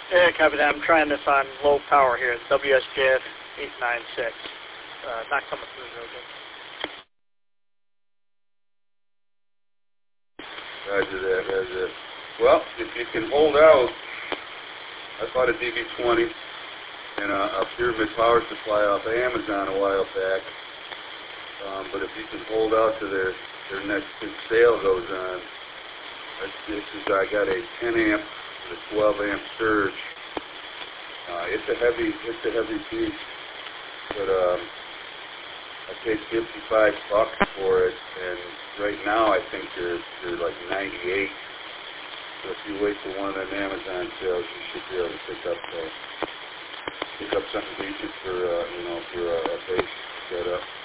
Yeah, copy that. I'm trying this on low power here. WSJF 896. Not coming through real good. Roger that, roger that. Well, if you can hold out, I bought a DB20 and a Pyramid power supply off of Amazon a while back. But if you can hold out to their next big sale goes on, I got a 10 amp with a 12 amp surge. It's a heavy piece, but I paid $55 for it, and right now I think they're like 98. So if you wait for one of them Amazon sales, you should be able to pick up something decent for for a base setup.